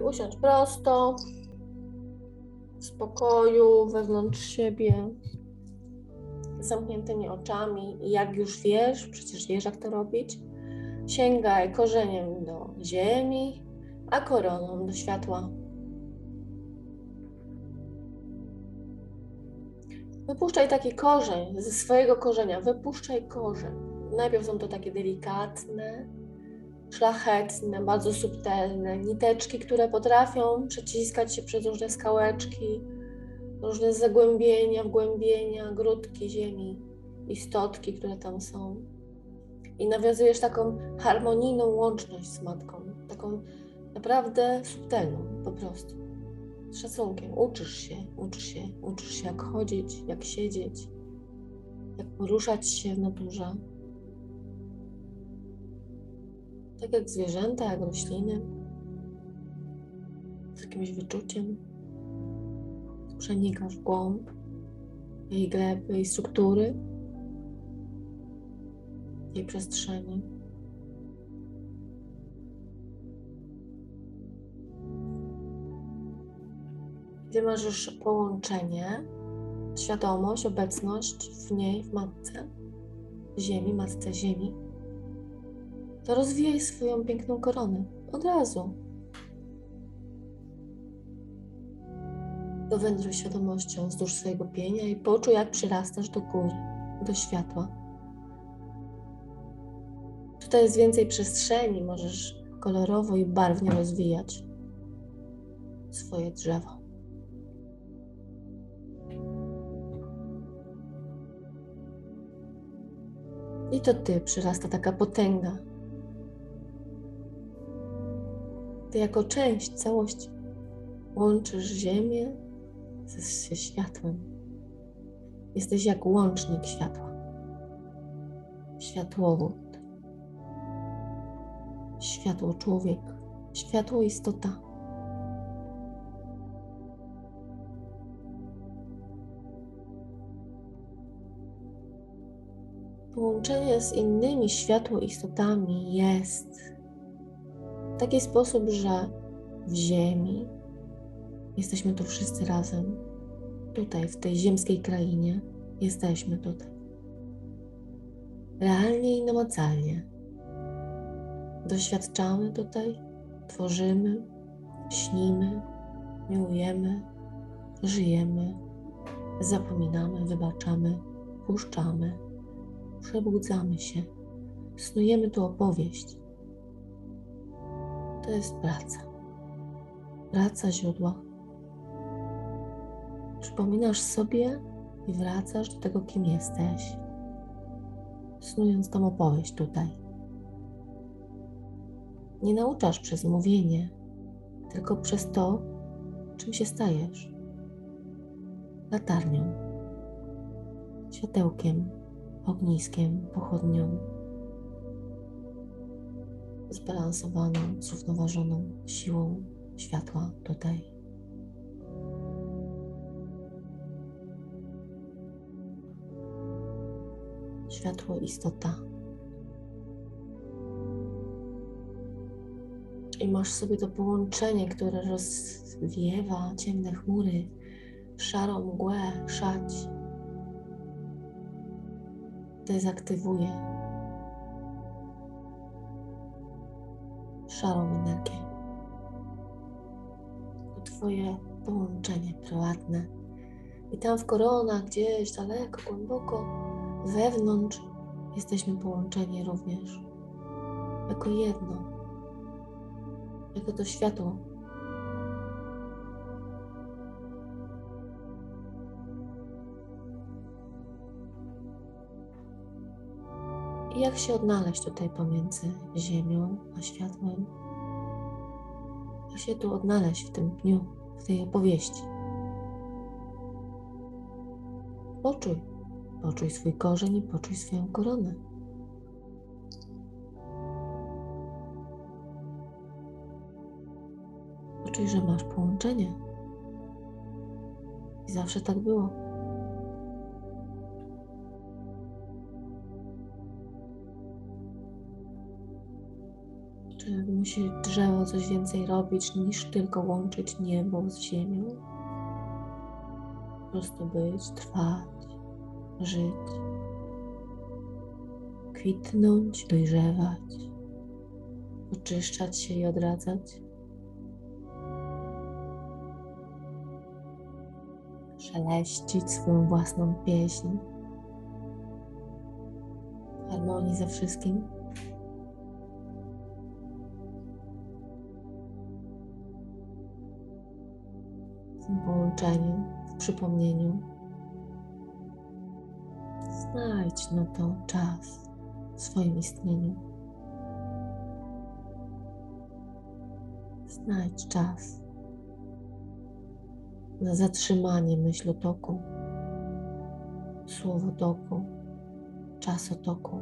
usiądź prosto, w spokoju, wewnątrz siebie, z zamkniętymi oczami. I jak już wiesz, przecież wiesz, jak to robić, sięgaj korzeniem do ziemi, a koroną do światła. Wypuszczaj taki korzeń, ze swojego korzenia, wypuszczaj korzeń. Najpierw są to takie delikatne, szlachetne, bardzo subtelne niteczki, które potrafią przeciskać się przez różne skałeczki, różne zagłębienia, wgłębienia, grudki ziemi, istotki, które tam są. I nawiązujesz taką harmonijną łączność z Matką, taką naprawdę subtelną po prostu. Z szacunkiem. Uczysz się jak chodzić, jak siedzieć, jak poruszać się w naturze. Tak jak zwierzęta, jak rośliny, z jakimś wyczuciem. Przenikasz w głąb jej gleby, jej struktury, jej przestrzeni. Gdy masz już połączenie, świadomość, obecność w niej, w Matce Ziemi, Matce Ziemi, to rozwijaj swoją piękną koronę od razu. Dowędruj świadomością wzdłuż swojego pienia i poczuj, jak przyrastasz do góry, do światła. Tutaj jest więcej przestrzeni, możesz kolorowo i barwnie rozwijać swoje drzewo. I to Ty przyrasta taka potęga. Ty jako część całości łączysz Ziemię ze światłem. Jesteś jak łącznik światła. Światłowód. Światło człowiek. Światło istota. Połączenie z innymi światło istotami jest w taki sposób, że w Ziemi jesteśmy tu wszyscy razem. Tutaj, w tej ziemskiej krainie, jesteśmy tutaj. Realnie i namacalnie. Doświadczamy tutaj, tworzymy, śnimy, miłujemy, żyjemy, zapominamy, wybaczamy, puszczamy, przebudzamy się, snujemy tu opowieść. To jest praca. Praca źródła. Przypominasz sobie i wracasz do tego, kim jesteś, snując tą opowieść tutaj. Nie nauczasz przez mówienie, tylko przez to, czym się stajesz. Latarnią, światełkiem, ogniskiem, pochodnią, zbalansowaną, zrównoważoną siłą światła tutaj. Światło istota. I masz sobie to połączenie, które rozwiewa ciemne chmury, szarą mgłę, szać. Dezaktywuje szarą energię. To Twoje połączenie prywatne. I tam w koronach, gdzieś daleko, głęboko, wewnątrz jesteśmy połączeni również. Jako jedno. Jako to światło. I jak się odnaleźć tutaj pomiędzy Ziemią a światłem? Jak się tu odnaleźć w tym dniu, w tej opowieści? Poczuj. Poczuj swój korzeń i poczuj swoją koronę. Poczuj, że masz połączenie. I zawsze tak było. Czy musi drzewo coś więcej robić niż tylko łączyć niebo z ziemią? Po prostu być, trwać, żyć, kwitnąć, dojrzewać, oczyszczać się i odradzać. Szeleścić swoją własną pieśń w harmonii ze wszystkim. W tym połączeniu, w przypomnieniu. Znajdź na to czas w swoim istnieniu. Znajdź czas na zatrzymanie myślotoku, słowotoku, czasotoku.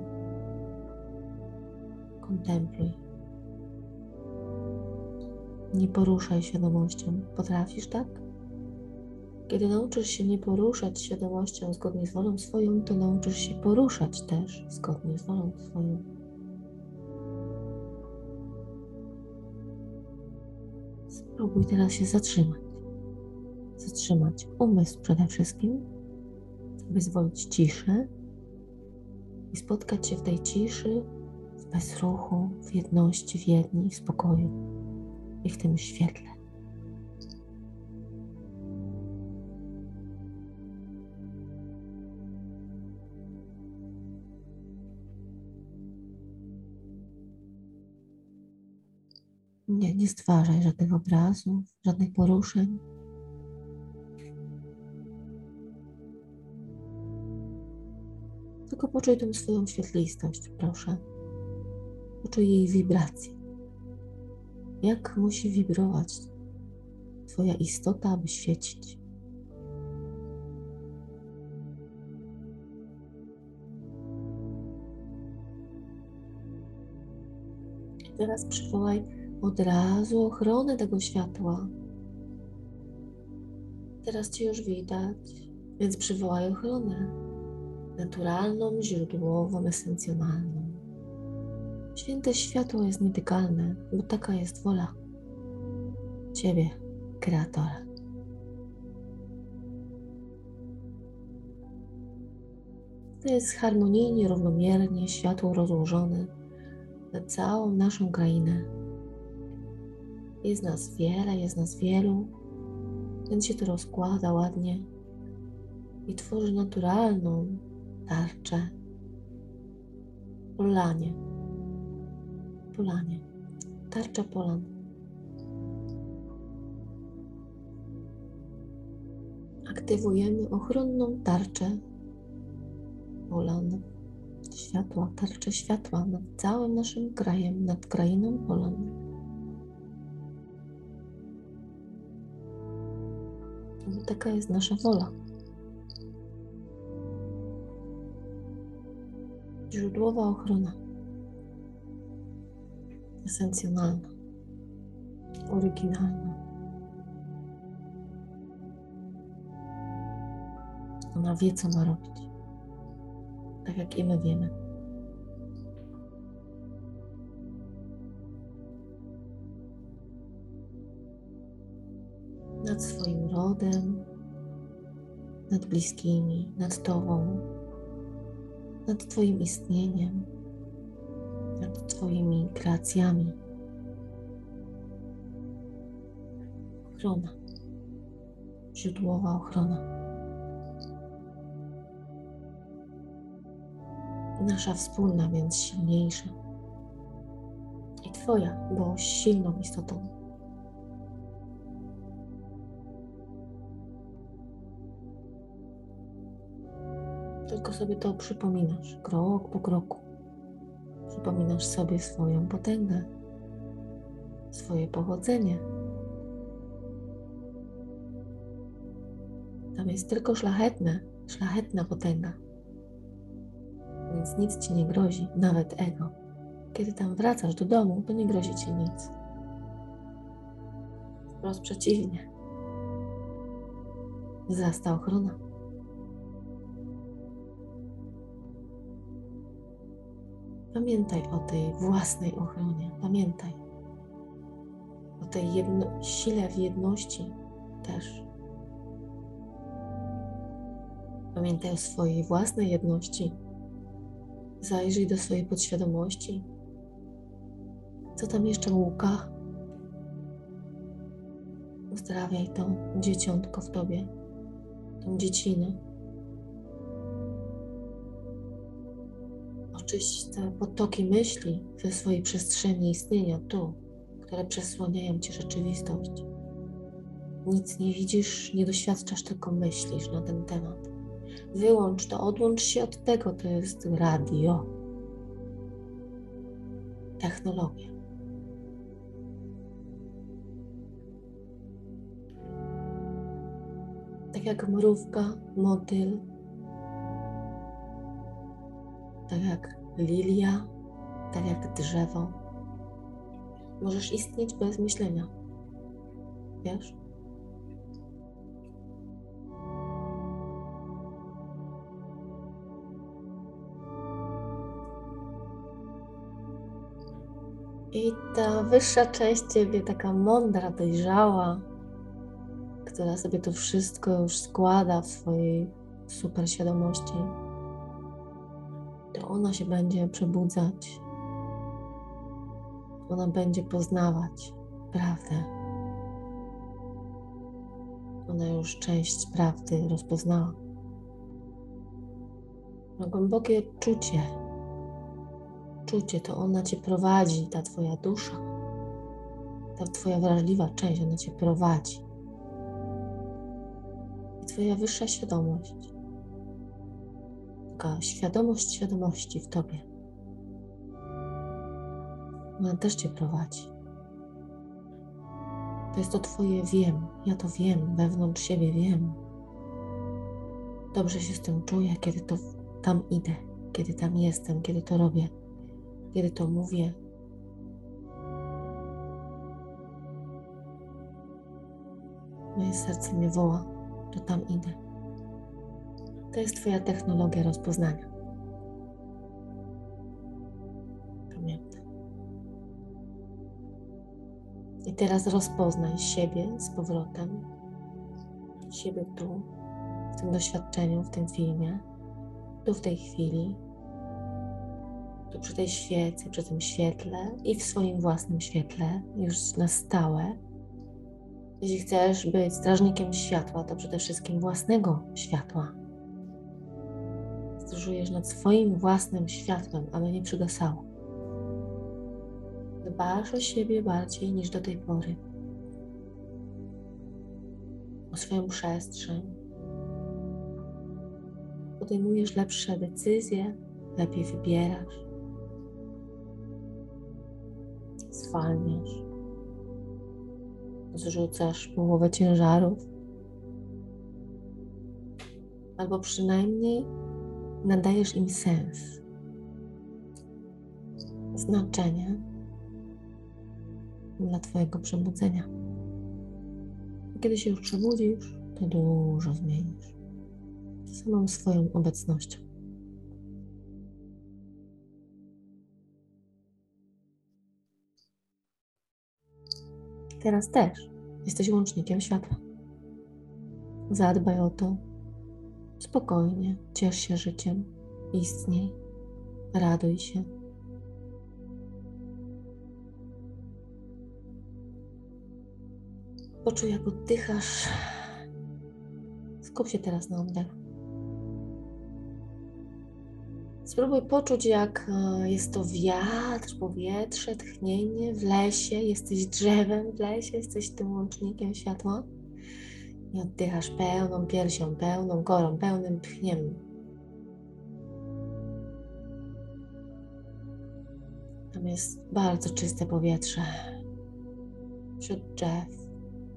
Kontempluj. Nie poruszaj świadomością. Potrafisz tak? Kiedy nauczysz się nie poruszać świadomością zgodnie z wolą swoją, to nauczysz się poruszać też zgodnie z wolą swoją. Spróbuj teraz się zatrzymać. Zatrzymać umysł przede wszystkim, wyzwolić ciszę i spotkać się w tej ciszy, w bezruchu, w jedności, w jedni, w spokoju i w tym świetle. Nie stwarzaj żadnych obrazów, żadnych poruszeń. Tylko poczuj tą swoją świetlistość, proszę. Poczuj jej wibrację. Jak musi wibrować Twoja istota, aby świecić. I teraz przywołaj od razu ochronę tego światła. Teraz Cię już widać, więc przywołaj ochronę. Naturalną, źródłową, esencjonalną. Święte światło jest nietykalne, bo taka jest wola Ciebie, Kreatora. To jest harmonijnie, równomiernie światło rozłożone na całą naszą krainę. Jest nas wiele, jest nas wielu, więc się to rozkłada ładnie i tworzy naturalną tarczę. Polanie. Tarcza polan. Aktywujemy ochronną tarczę polan. Światła, tarczę światła nad całym naszym krajem, nad krainą polan. Bo taka jest nasza wola. Źródłowa ochrona. Esencjonalna. Oryginalna. Ona wie, co ma robić. Tak jak i my wiemy. Nad swoim rodem, nad bliskimi, nad Tobą, nad Twoim istnieniem, nad Twoimi kreacjami. Ochrona. Źródłowa ochrona. Nasza wspólna, więc silniejsza. I Twoja, bo silną istotą. Tylko sobie to przypominasz, krok po kroku. Przypominasz sobie swoją potęgę, swoje pochodzenie. Tam jest tylko szlachetna potęga. Więc nic Ci nie grozi, nawet ego. Kiedy tam wracasz do domu, to nie grozi Ci nic. Wprost przeciwnie. Wzrasta ochrona. Pamiętaj o tej własnej ochronie. Pamiętaj o tej sile w jedności też. Pamiętaj o swojej własnej jedności. Zajrzyj do swojej podświadomości. Co tam jeszcze łuka? Uzdrawiaj to dzieciątko w tobie, tą dziecinę. Oczyść te potoki myśli ze swojej przestrzeni istnienia tu, które przesłaniają ci rzeczywistość. Nic nie widzisz, nie doświadczasz, tylko myślisz na ten temat. Wyłącz to, odłącz się od tego, to jest radio. Technologia. Tak jak mrówka, motyl, tak jak lilia, tak jak drzewo. Możesz istnieć bez myślenia. Wiesz? I ta wyższa część ciebie, taka mądra, dojrzała, która sobie to wszystko już składa w swojej superświadomości, to ona się będzie przebudzać. Ona będzie poznawać prawdę. Ona już część prawdy rozpoznała. Ma głębokie czucie. Czucie, to ona cię prowadzi, ta twoja dusza, ta twoja wrażliwa część, ona cię prowadzi. I twoja wyższa świadomość, taka świadomość świadomości w tobie, ona też cię prowadzi. To jest to twoje wiem, ja to wiem, wewnątrz siebie wiem. Dobrze się z tym czuję, kiedy to tam idę, kiedy tam jestem, kiedy to robię, kiedy to mówię. Moje serce mnie woła, to tam idę. To jest twoja technologia rozpoznania. Pamiętaj. I teraz rozpoznaj siebie z powrotem. Siebie tu, w tym doświadczeniu, w tym filmie. Tu w tej chwili. Tu przy tej świecy, przy tym świetle i w swoim własnym świetle, już na stałe. Jeśli chcesz być strażnikiem światła, to przede wszystkim własnego światła. Stróżujesz nad swoim własnym światłem, aby nie przygasało. Dbasz o siebie bardziej niż do tej pory. O swoją przestrzeń. Podejmujesz lepsze decyzje, lepiej wybierasz. Zwalniasz. Zrzucasz połowę ciężarów. Albo przynajmniej nadajesz im sens. Znaczenie dla twojego przebudzenia. Kiedy się już przebudzisz, to dużo zmienisz. Samą swoją obecnością. Teraz też jesteś łącznikiem światła. Zadbaj o to. Spokojnie, ciesz się życiem. Istnij. Raduj się. Poczuj, jak oddychasz. Skup się teraz na oddechu. Spróbuj poczuć, jak jest to wiatr, powietrze, tchnienie w lesie. Jesteś drzewem w lesie, jesteś tym łącznikiem światła. I oddychasz pełną piersią, pełną korą, pełnym tchniem. Tam jest bardzo czyste powietrze. Wśród drzew.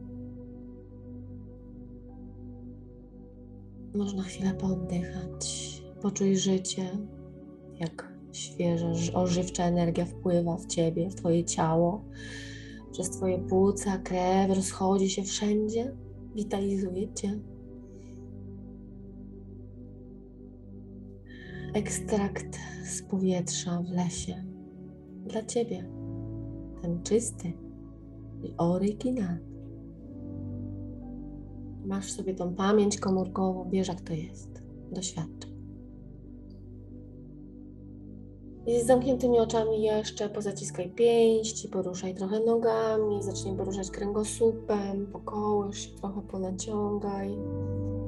Można chwilę pooddychać. Poczuj życie, jak świeża, ożywcza energia wpływa w ciebie, w twoje ciało, przez twoje płuca, krew rozchodzi się wszędzie, witalizuje cię. ekstrakt z powietrza w lesie. Dla Ciebie. Ten czysty i oryginalny. Masz sobie tą pamięć komórkową, wiesz jak to jest. Doświadczaj. I z zamkniętymi oczami jeszcze pozaciskaj pięści, poruszaj trochę nogami, zacznij poruszać kręgosłupem, pokołysz się trochę, ponaciągaj.